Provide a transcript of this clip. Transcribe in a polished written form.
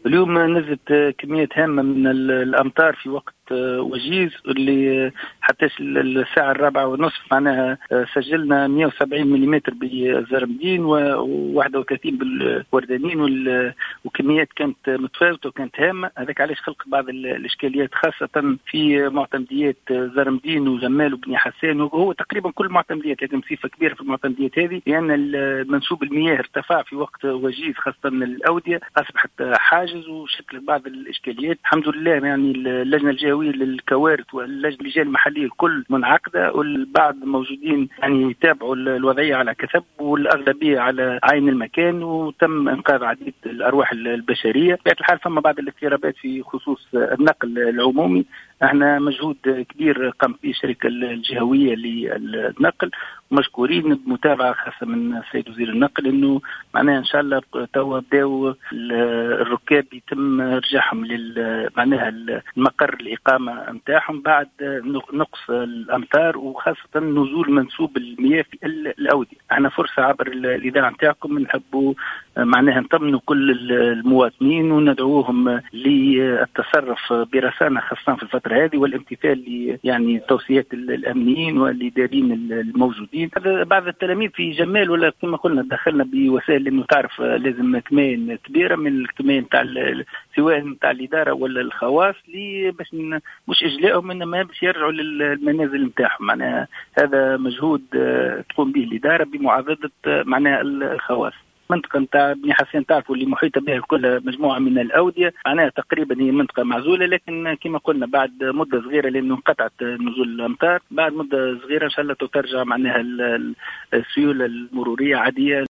اليوم نزلت كميات هامة من الأمطار في وقت وجيز، اللي حتى الساعة 4:30 معناها سجلنا 170 ملم بالزرمدين و31 بالوردانين، وكميات كانت متفاوتة وكانت هامة. هذاك علاش خلق بعض الإشكاليات خاصة في معتمديات زرمدين وجمال وبني حسان، وهو تقريبا كل المعتمديات، لكن بصفة كبيرة في المعتمديات هذه، لأن منسوب المياه ارتفع في وقت وجيز خاصة الأودية، أصبحت حاجز وشكل بعض الإشكاليات. الحمد لله يعني اللجنة الجهوية للكوارث واللجان المحلية الكل منعقدة، والبعض موجودين يعني يتابعوا الوضعية على كثب، والأغلبية على عين المكان، وتم إنقاذ عديد الأرواح البشرية. بطبيعة الحال فما بعض الاضطرابات في خصوص النقل العمومي. احنا مجهود كبير قام به الشركة الجهوية للنقل، ومشكورين بمتابعة خاصة من السيد وزير النقل، انه معناها ان شاء الله توا بداوا الركاب يتم رجعهم معناها المقر الإقامة نتاعهم بعد نقص الأمطار، وخاصة نزول منسوب المياه في الأودية. احنا فرصة عبر الإذاعة نتاعكم نحبوا معناها نطمنوا كل المواطنين وندعوهم للتصرف برسانة خاصة في الفترة هذه، والامتثال يعني توصيات الأمنيين والإداريين الموجودين. بعض التلاميذ في جمال ولا كما قلنا دخلنا بوسائل، انه تعرف لازم كمان كبيرة من الكمان تاع سواء تاع الإدارة ولا الخواص باش مش إجلاءهم، إنما باش يرجعوا للمنازل نتاعهم. معناها هذا مجهود تقوم به الإدارة بمعاضدة معناها الخواص. منطقة نتاع بني حسان تعرفوا اللي محيطة بها كل مجموعة من الأودية، معناها تقريبا هي منطقة معزولة، لكن كما قلنا بعد مدة صغيرة لأنه انقطعت نزول الأمطار، بعد مدة صغيرة إن شاء الله ترجع معناها السيولة المرورية عادية.